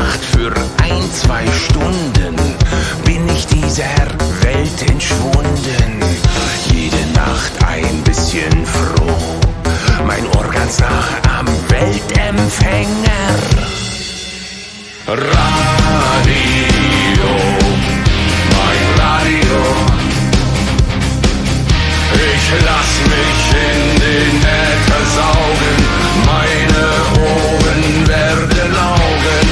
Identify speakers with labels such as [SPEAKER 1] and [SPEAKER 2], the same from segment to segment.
[SPEAKER 1] Nacht für 1, 2 Stunden bin ich dieser Welt entschwunden. Jede Nacht ein bisschen froh, mein Ohr ganz nah am Weltempfänger. Radio, mein Radio. Ich lass mich in den Äther saugen, meine Ohren werden Augen.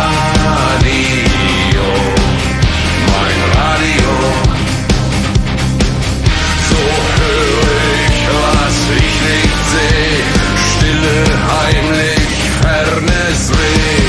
[SPEAKER 1] Radio, mein Radio. So höre ich, was ich nicht seh, stille, heimlich, fernes Weh.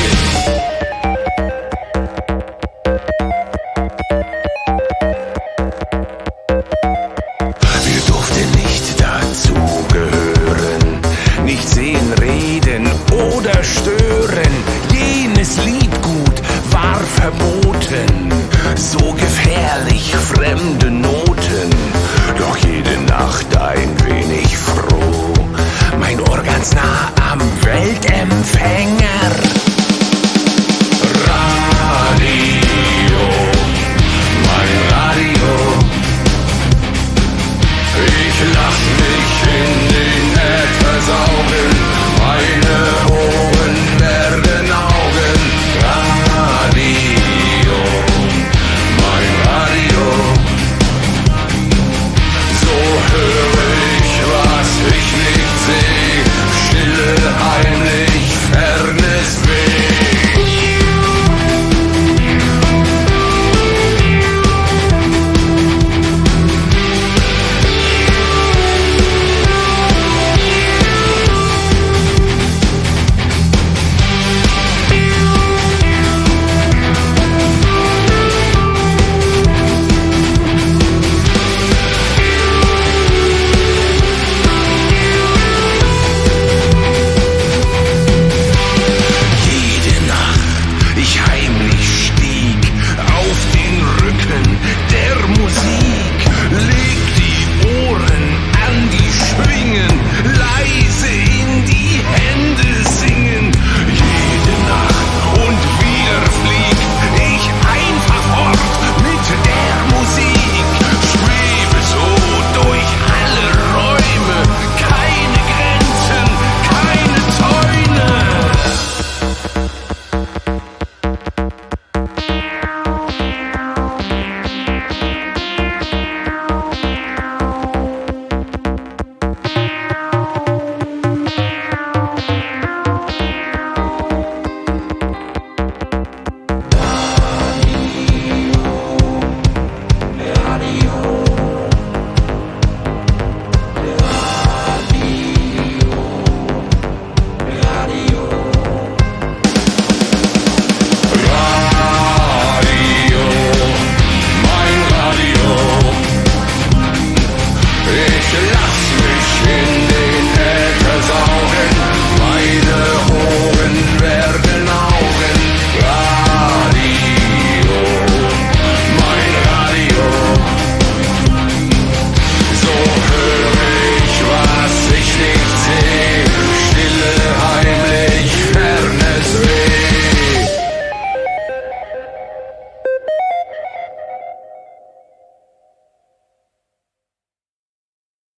[SPEAKER 1] Wir durften nicht dazugehören, nicht sehen, reden oder stören. Jenes Liedgut war verboten, so gefährlich fremde Noten. Doch jede Nacht ein wenig froh, mein Ohr ganz nah am Weltempfänger.